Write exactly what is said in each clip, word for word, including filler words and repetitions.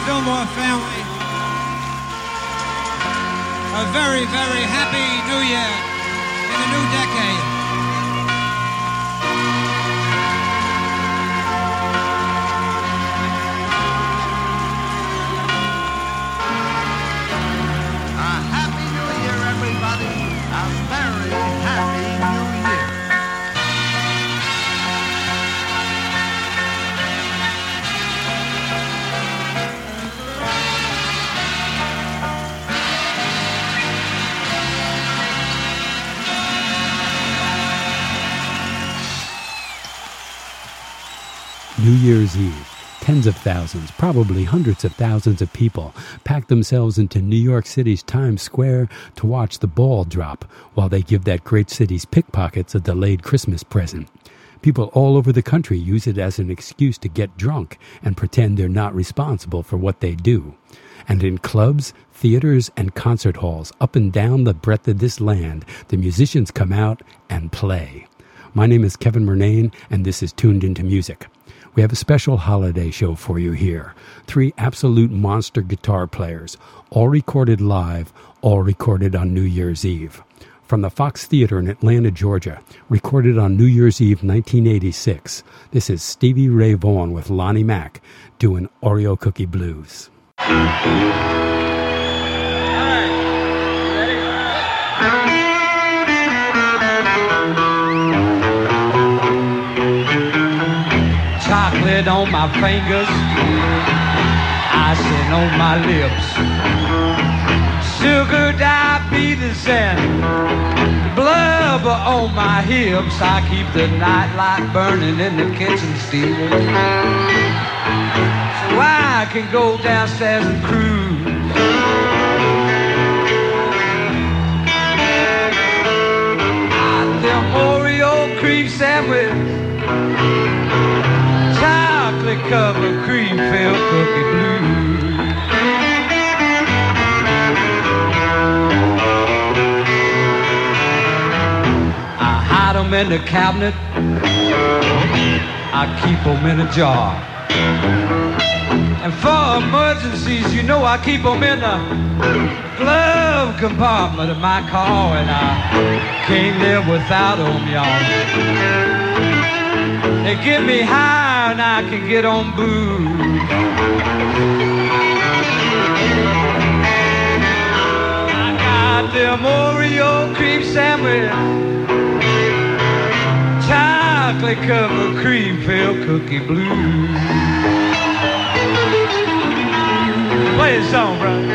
Fillmore family a very, very happy new year in the new decade. A happy new year, everybody. A very happy new year. New Year's Eve, tens of thousands, probably hundreds of thousands of people pack themselves into New York City's Times Square to watch the ball drop while they give that great city's pickpockets a delayed Christmas present. People all over the country use it as an excuse to get drunk and pretend they're not responsible for what they do. And in clubs, theaters, and concert halls up and down the breadth of this land, the musicians come out and play. My name is Kevin Murnane, and this is Tuned Into Music. We have a special holiday show for you here. Three absolute monster guitar players, all recorded live, all recorded on New Year's Eve. From the Fox Theater in Atlanta, Georgia, recorded on New Year's Eve nineteen eighty-six, this is Stevie Ray Vaughan with Lonnie Mack doing Oreo Cookie Blues. All right. Ready? Chocolate on my fingers, icing on my lips, sugar, diabetes, and blubber on my hips. I keep the nightlight burning in the kitchen still, so I can go downstairs and cruise. Got them Oreo cream sandwich, chocolate-covered cream-filled cookie blues. I hide them in the cabinet, I keep them in a jar. And for emergencies, you know I keep them in the glove compartment of my car. And I can't live without them, y'all. They get me high and I can get on booze. I got them Oreo cream sandwich, chocolate covered cream filled cookie blues. Play a song, brother.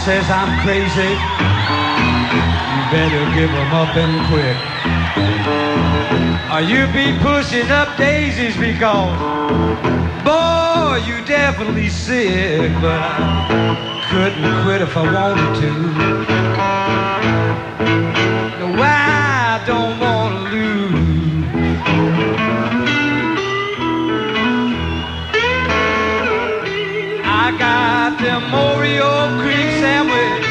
says I'm crazy, you better give them up and quick. Or you be pushing up daisies because, boy, you definitely sick. But I couldn't quit if I wanted to. No, I don't want to lose. I got them Oreo Creek sandwich,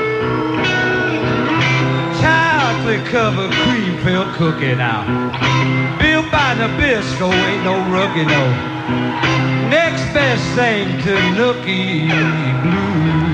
chocolate covered cream filled cookie now. Built by Nabisco, ain't no rookie, no. Next best thing to Nookie Blue.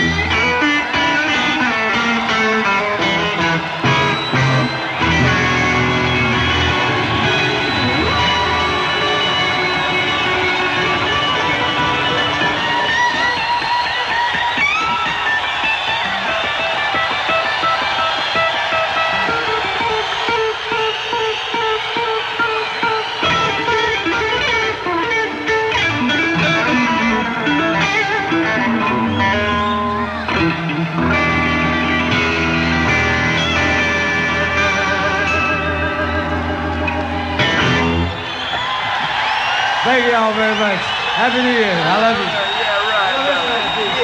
Thank you all very much. Happy New Year. I love you. Yeah, right.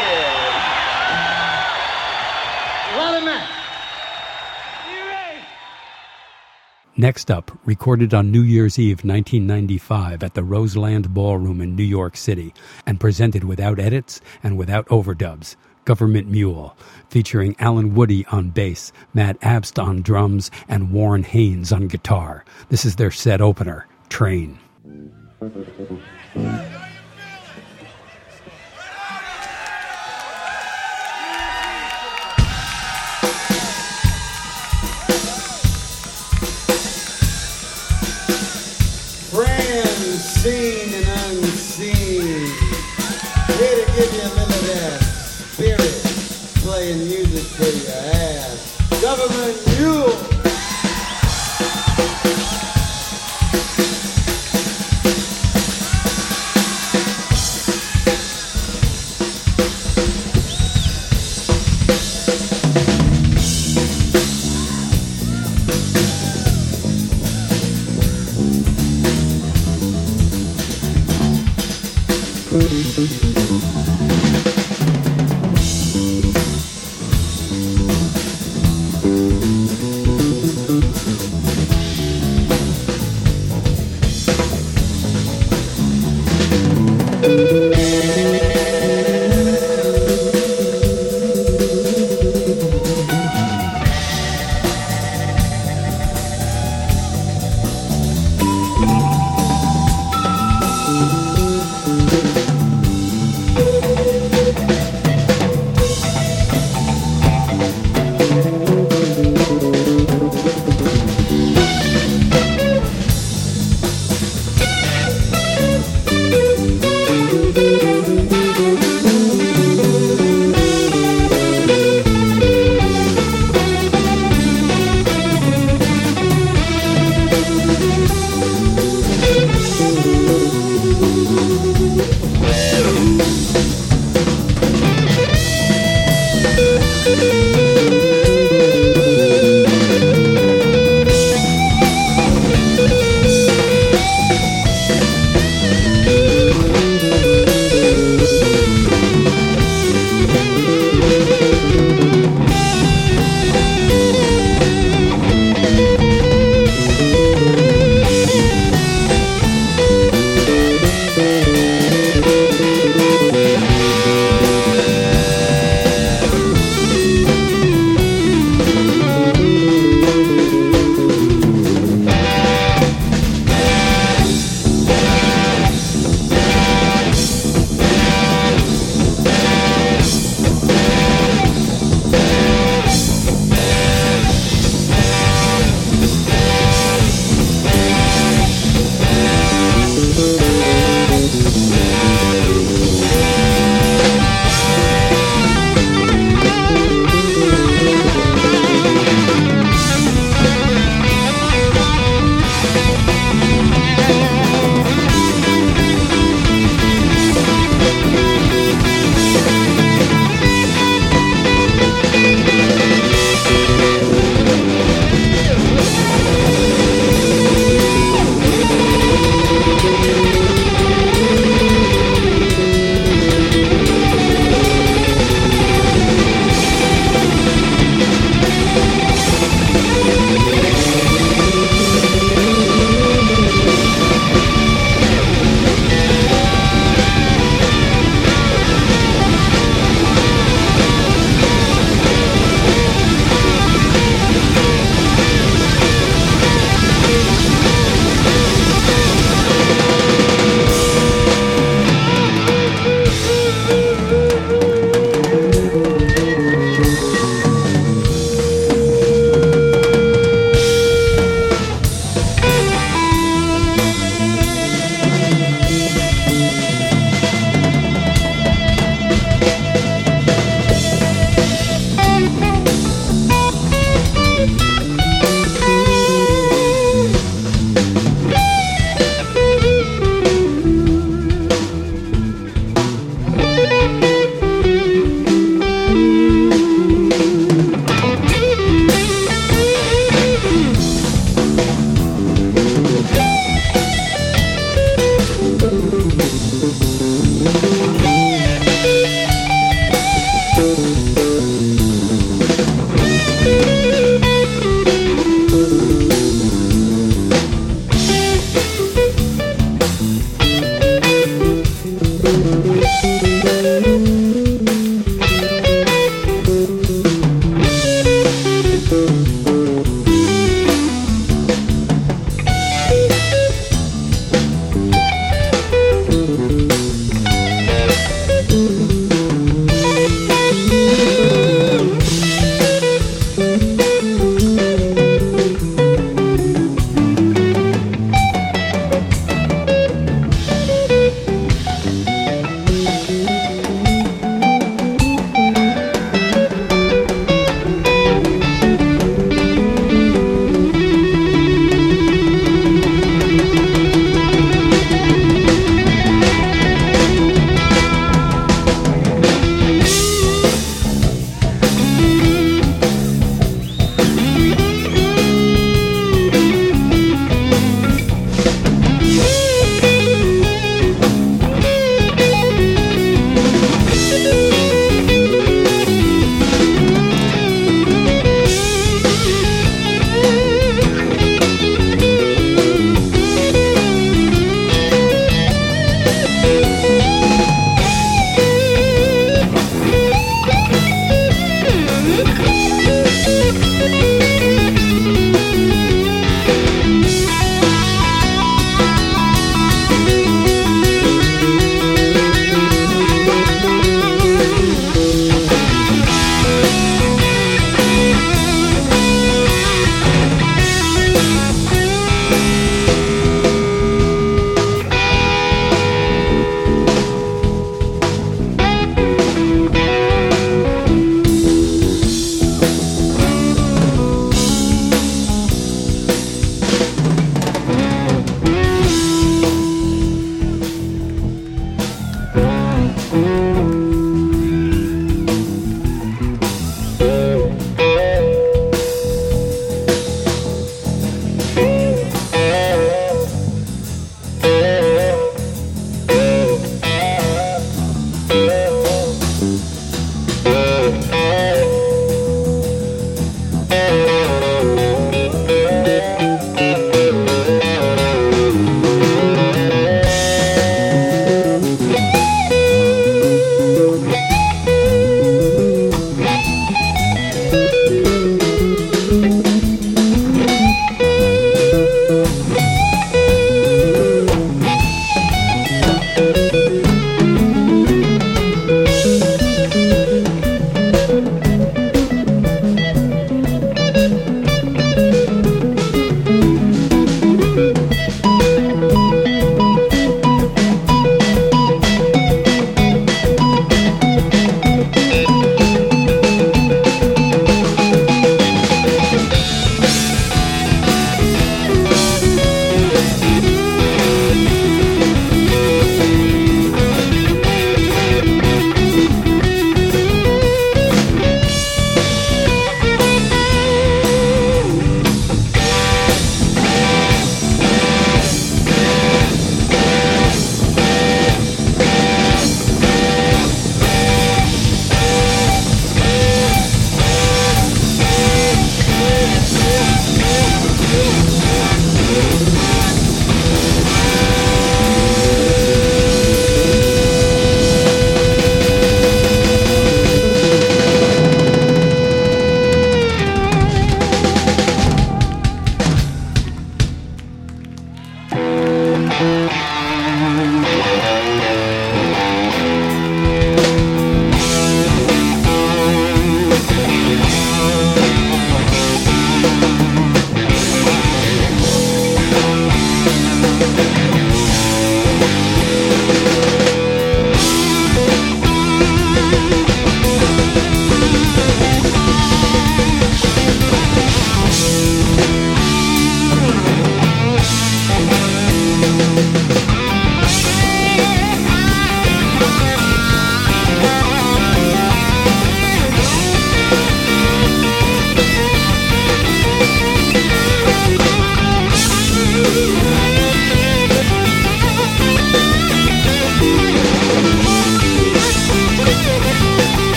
Yeah. A lot of men. Next up, recorded on New Year's Eve nineteen ninety-five at the Roseland Ballroom in New York City and presented without edits and without overdubs, Government Mule, featuring Alan Woody on bass, Matt Abst on drums, and Warren Haynes on guitar. This is their set opener, Train. Friends, seen and unseen, here to give you a little of that spirit, playing music to your ass. Government Mule.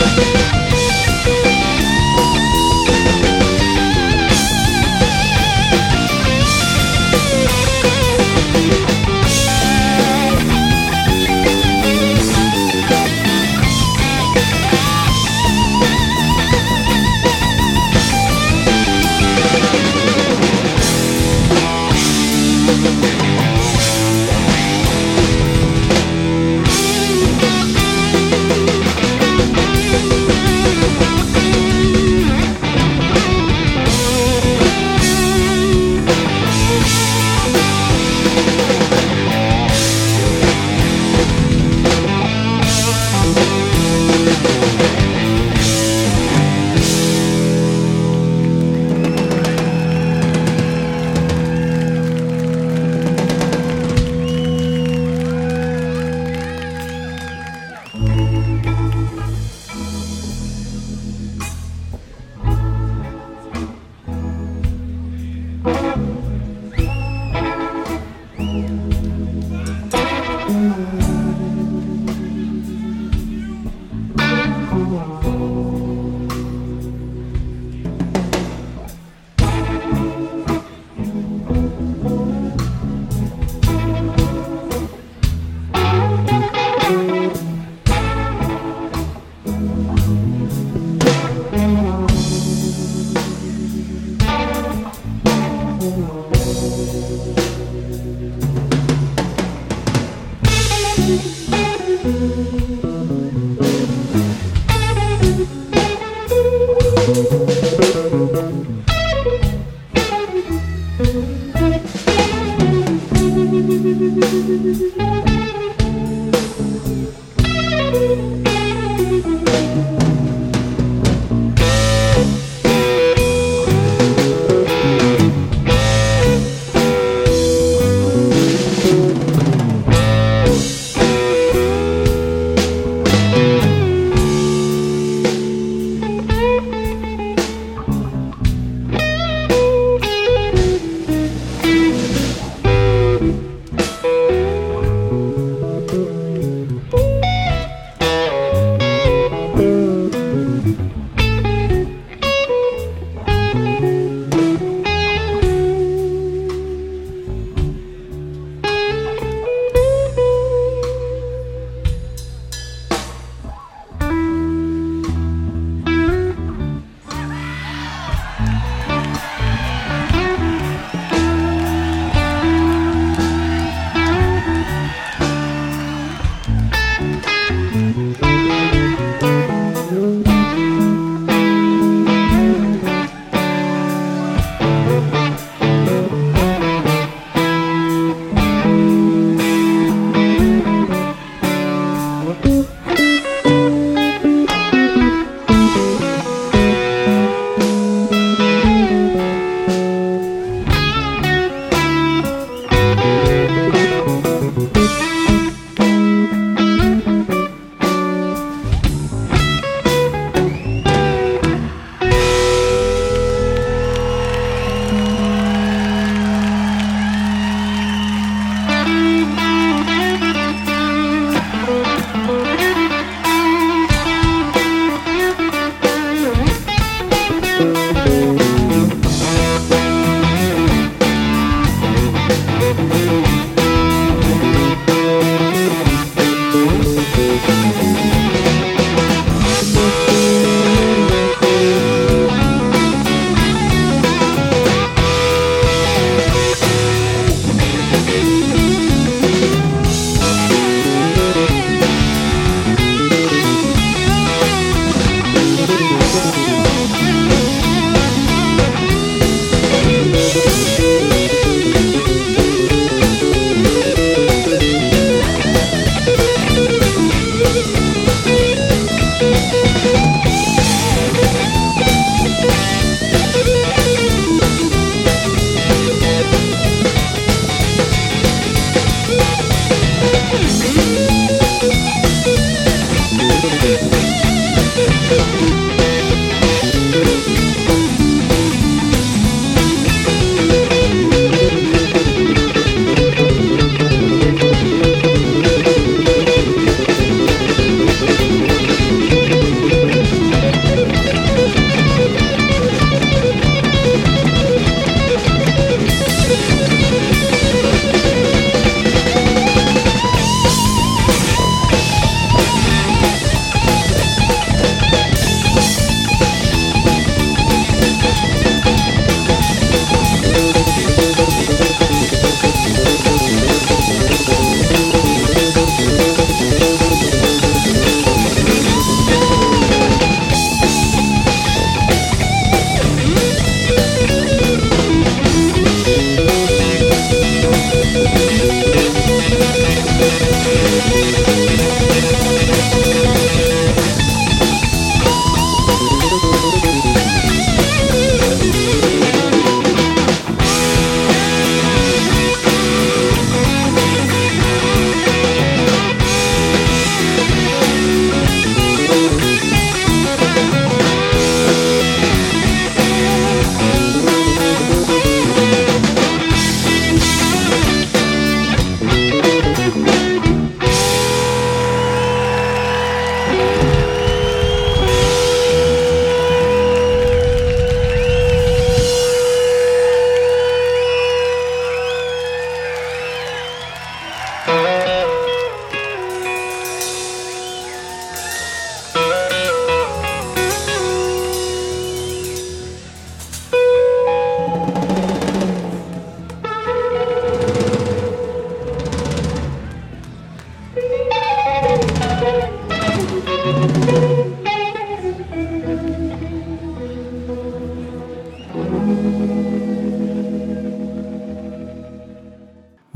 Thank you.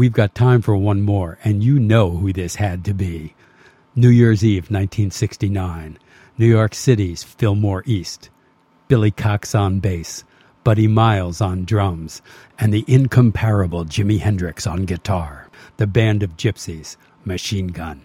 We've got time for one more, and you know who this had to be. New Year's Eve, nineteen sixty-nine. New York City's Fillmore East. Billy Cox on bass, Buddy Miles on drums, and the incomparable Jimi Hendrix on guitar. The Band of Gypsies, Machine Gun.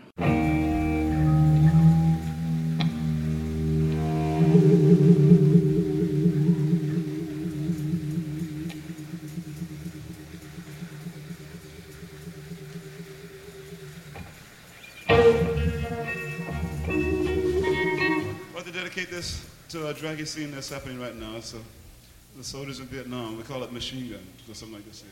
Dedicate this to a draggy scene that's happening right now. So the soldiers in Vietnam, we call it Machine Gun, or something like this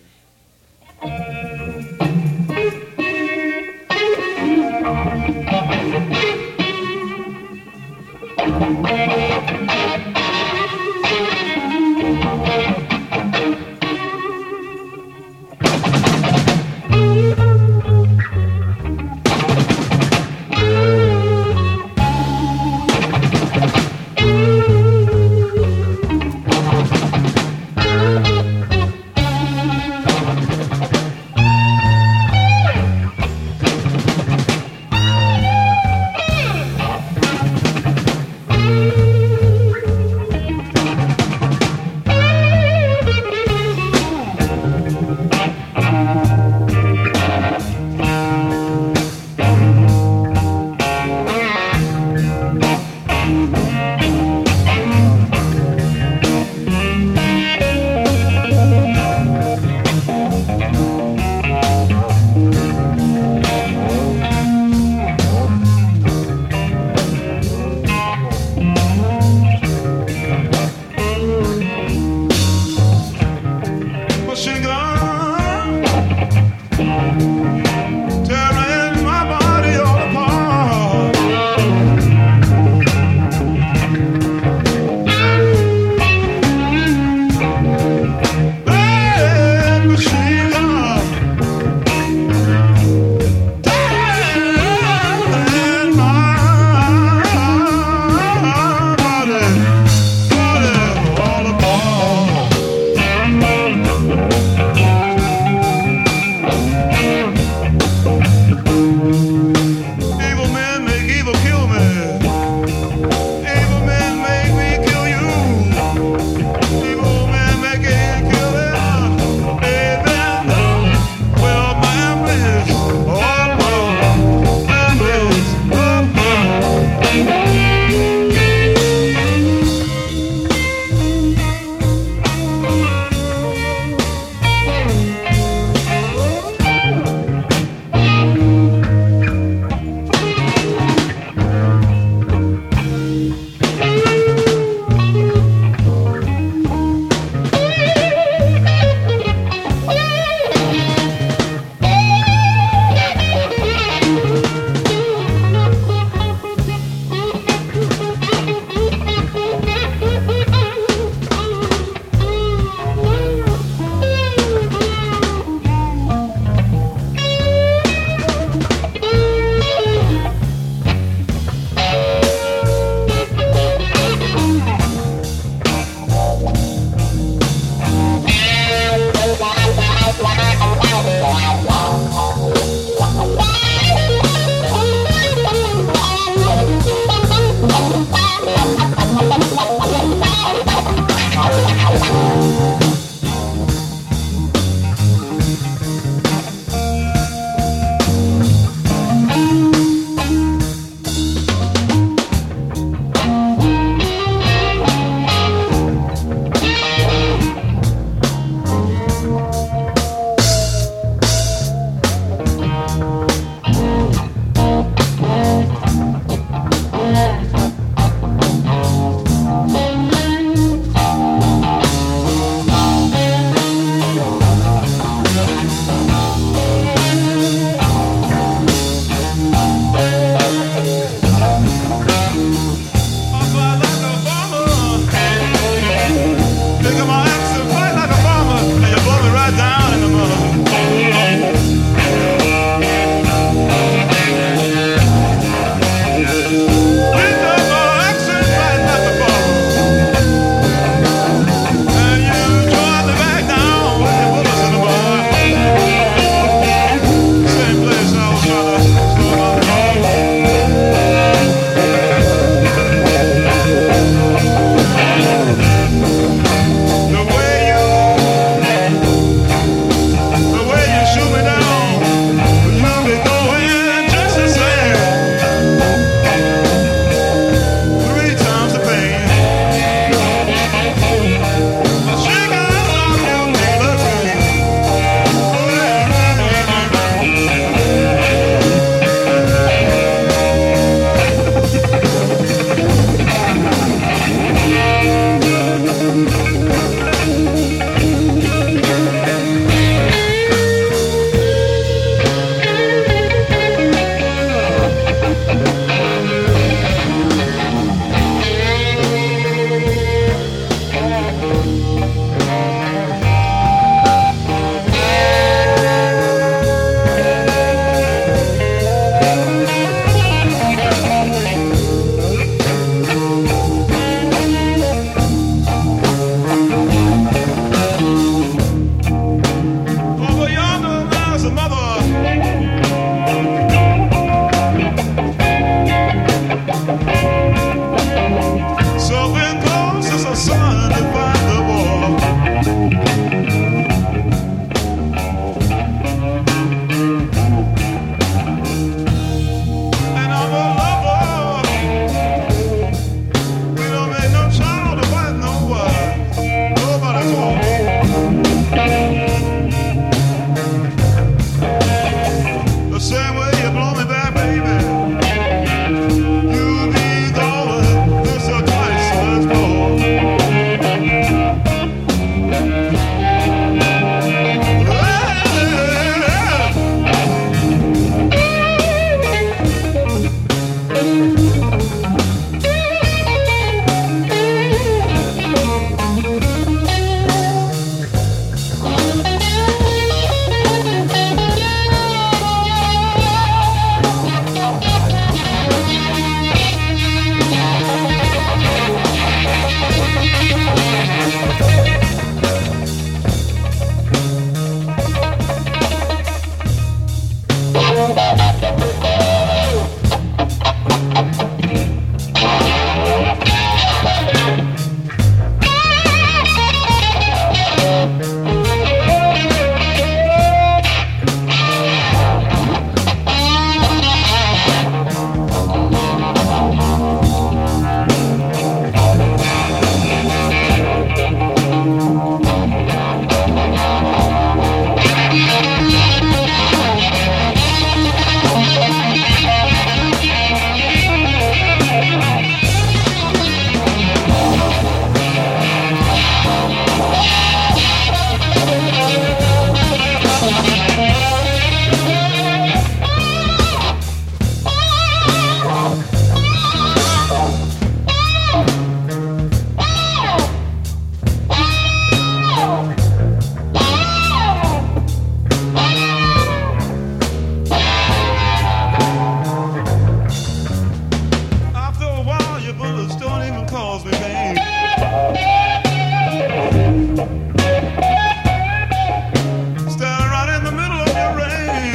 cause me pain. Stand right in the middle of your rain.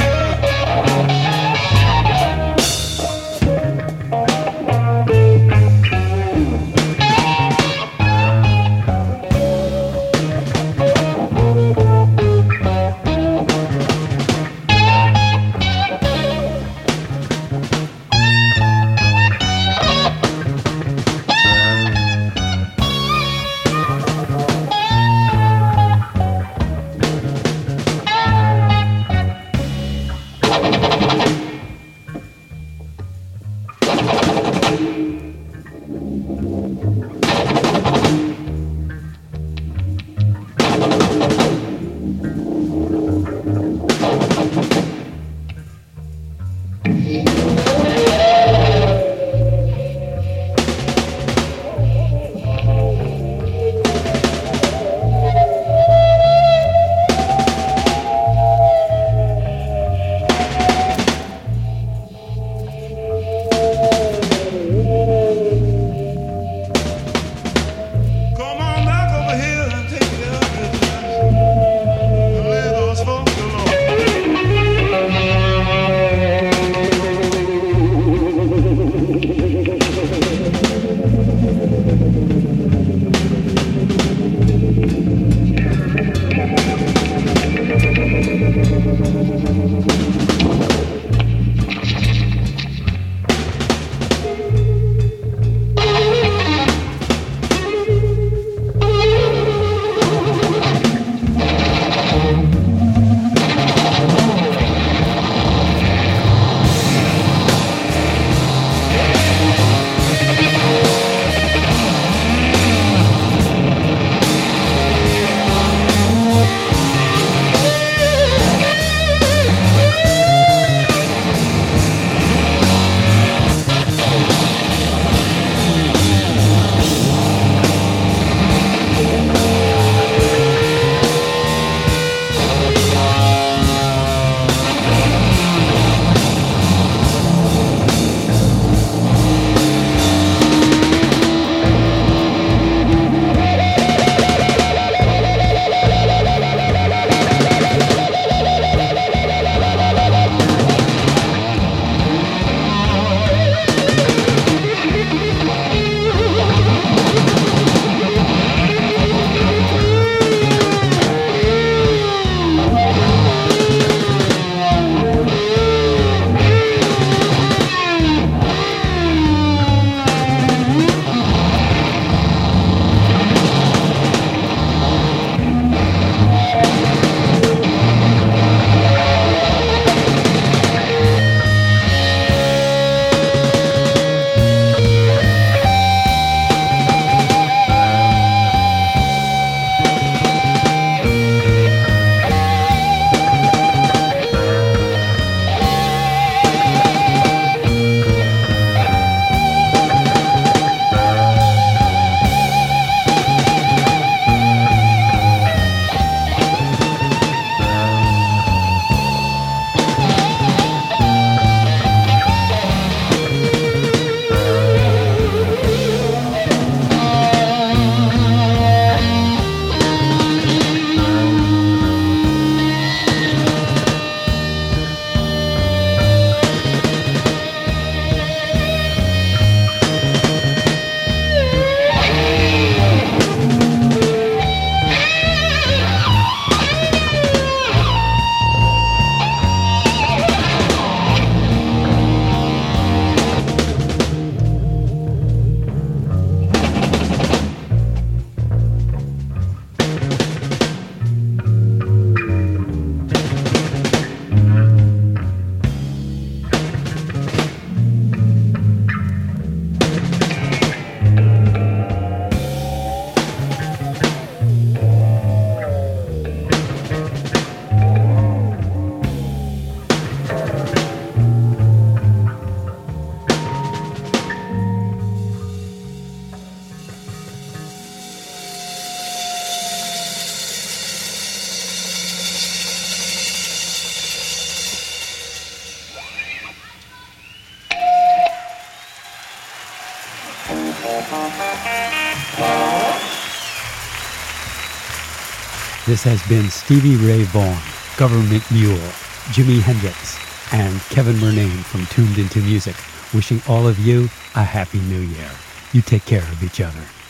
This has been Stevie Ray Vaughan, Government Mule, Jimi Hendrix, and Kevin Murnane from Tuned Into Music, wishing all of you a Happy New Year. You take care of each other.